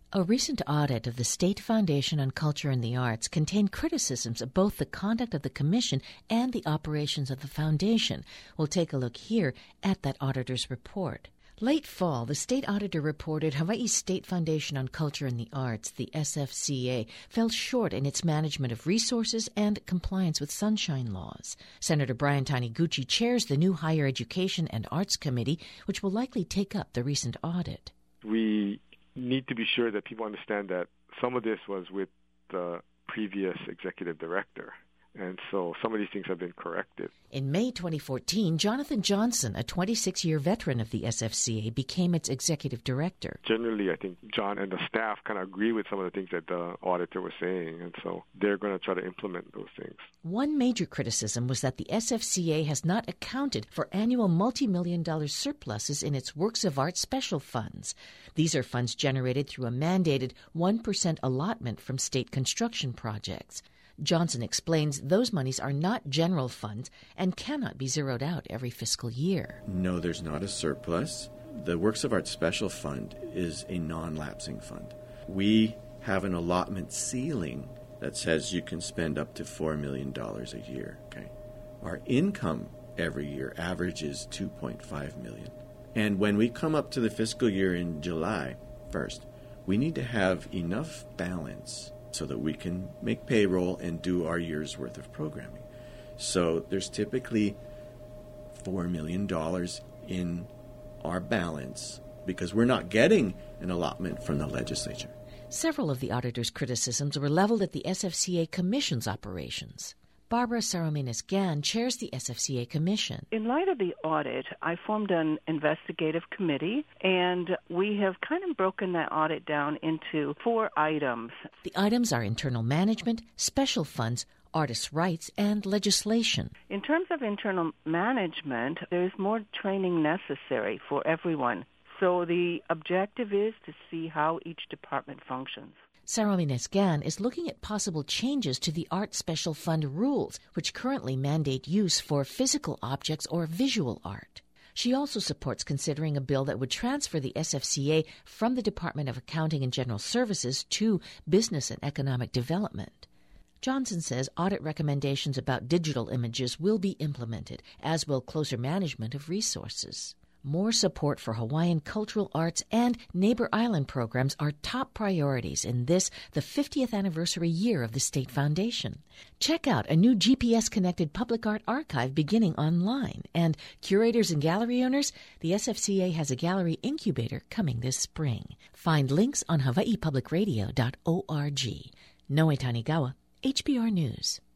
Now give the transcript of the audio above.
A recent audit of the State Foundation on Culture and the Arts contained criticisms of both the conduct of the Commission and the operations of the Foundation. We'll take a look here at that auditor's report. Late fall, the state auditor reported Hawaii's State Foundation on Culture and the Arts, the SFCA, fell short in its management of resources and compliance with sunshine laws. Senator Brian Taniguchi chairs the new Higher Education and Arts Committee, which will likely take up the recent audit. We need to be sure that people understand that some of this was with the previous executive director. And so some of these things have been corrected. In May 2014, Jonathan Johnson, a 26-year veteran of the SFCA, became its executive director. Generally, I think John and the staff kind of agree with some of the things that the auditor was saying, and so they're going to try to implement those things. One major criticism was that the SFCA has not accounted for annual multi-million-dollar surpluses in its Works of Art special funds. These are funds generated through a mandated 1% allotment from state construction projects. Johnson explains those monies are not general funds and cannot be zeroed out every fiscal year. No, there's not a surplus. The Works of Art Special Fund is a non-lapsing fund. We have an allotment ceiling that says you can spend up to $4 million a year. Okay, our income every year averages $2.5 million. And when we come up to the fiscal year in July 1st, we need to have enough balance so that we can make payroll and do our year's worth of programming. So there's typically $4 million in our balance because we're not getting an allotment from the legislature. Several of the auditor's criticisms were leveled at the SFCA Commission's operations. Barbara Saromenes-Gan chairs the SFCA Commission. In light of the audit, I formed an investigative committee, and we have kind of broken that audit down into 4 items. The items are internal management, special funds, artists' rights, and legislation. In terms of internal management, there's more training necessary for everyone. So the objective is to see how each department functions. Saromenes-Gan is looking at possible changes to the Art Special Fund rules, which currently mandate use for physical objects or visual art. She also supports considering a bill that would transfer the SFCA from the Department of Accounting and General Services to Business and Economic Development. Johnson says audit recommendations about digital images will be implemented, as will closer management of resources. More support for Hawaiian cultural arts and Neighbor Island programs are top priorities in this, the 50th anniversary year of the State Foundation. Check out a new GPS-connected public art archive beginning online. And curators and gallery owners, the SFCA has a gallery incubator coming this spring. Find links on hawaiipublicradio.org. Noe Tanigawa, HPR News.